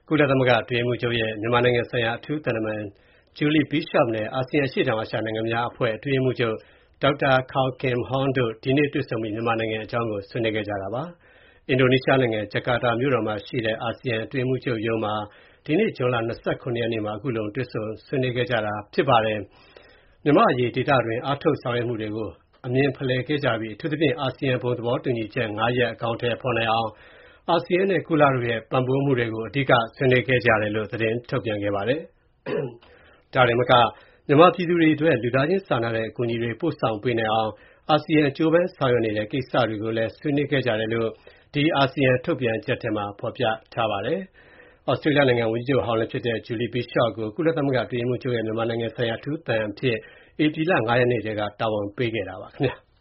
ကုလသမဂ္ဂအတွင်းရေးမှူးချုပ်ရဲ့မြန်မာနိုင်ငံဆိုင်ရာအထူးသံတမန် Julie Bishop နဲ့ အာဆီယံအရှေ့တောင်အာရှနိုင်ငံများအဖွဲ့အတွင်းရေးမှူးချုပ် Dr. Kao Kim Hourn တို့ ဒီနေ့တွေ့ဆုံပြီး မြန်မာနိုင်ငံအကြောင်းဆွေးနွေးခဲ့ကြတာပါ။ အင်ဒိုနီးရှားနိုင်ငံ ဂျကာတာမြို့တော်မှာရှိတဲ့ အာဆီယံအတွင်းရေးမှူးချုပ်ရုံးမှာ ဒီနေ့ ဇွန်လ ၂၇ ရက်နေ့မှာ ခုလိုတွေ့ဆုံဆွေးနွေးခဲ့ကြတာဖြစ်ပါတယ်။ မြန်မာ့အရေးဒေသတွင်း အားထုတ်ဆောင်ရွက်မှုတွေကို အမြင်ဖလှယ်ခဲ့ကြပြီး အထူးသဖြင့် အာဆီယံဘုံသဘောတူညီချက် ၅ ရပ် အကောင်အထည်ဖော်နိုင်အောင် အာဆီယံနဲ့ ကုလတို့ရဲ့ ပံ့ပိုးမှုတွေကို အဓိကဆွေးနွေးခဲ့ကြတယ်လို့ သတင်းထုတ်ပြန်ခဲ့ပါတယ်။ ဒါတင်မက မြန်မာပြည်သူတွေအတွက် လူသားချင်းစာနာတဲ့အကူအညီတွေ ပို့ဆောင်ပေးနိုင်အောင် အာဆီယံကြိုးပမ်းဆောင်ရွက်နေတဲ့ကိစ္စတွေကိုလည်း ဆွေးနွေးခဲ့ကြတယ်လို့ ဒီအာဆီယံထုတ်ပြန်ချက်ထဲမှာ ဖော်ပြထားပါတယ်။ သြစတြေးလျနိုင်ငံဝန်ကြီးချုပ်ဟောင်းလည်းဖြစ်တဲ့ Julie Bishop ကို ကုလသမဂ္ဂအတွင်းရေးမှူးချုပ်ရဲ့ မြန်မာနိုင်ငံဆိုင်ရာအထူးသံအဖြစ် ဧပြီလ ၅ ရက်နေ့ထဲက တာဝန်ပေးခဲ့တာပါခင်ဗျာ။